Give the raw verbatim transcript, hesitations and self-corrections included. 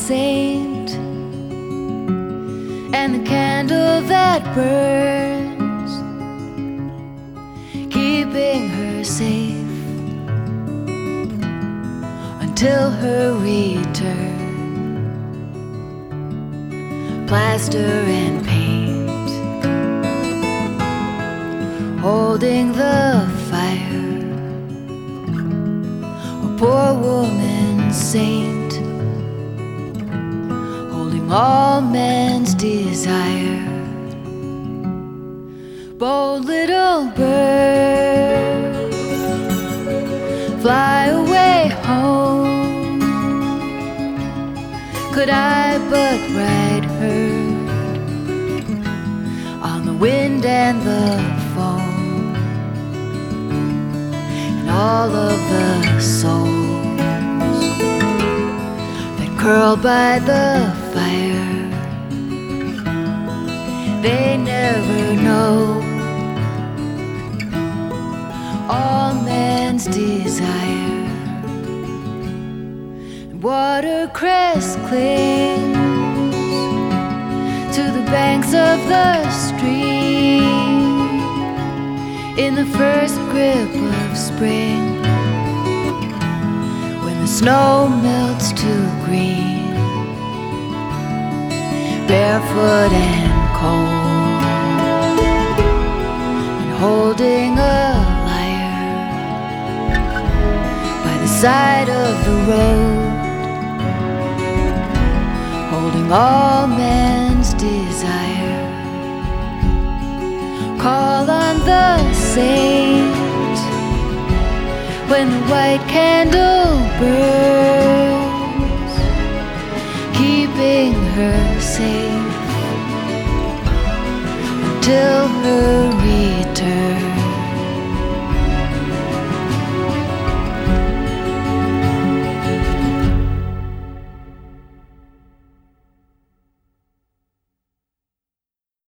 saint, and the candle that burns, keeping her safe until her return. Plaster and paint, holding the fire, a poor woman saint, holding all men's desire. Bold little bird, fly away home. Could I but ride herd on the wind and the foam, and all of the souls that curl by the fire, they never know all men's desire. Watercress clings to the banks of the stream in the first grip of spring, when the snow melts to green, barefoot and cold, and holding a lyre by the side of the road, holding all men's desire. Call on the saint when the white candle burns, keeping her safe until her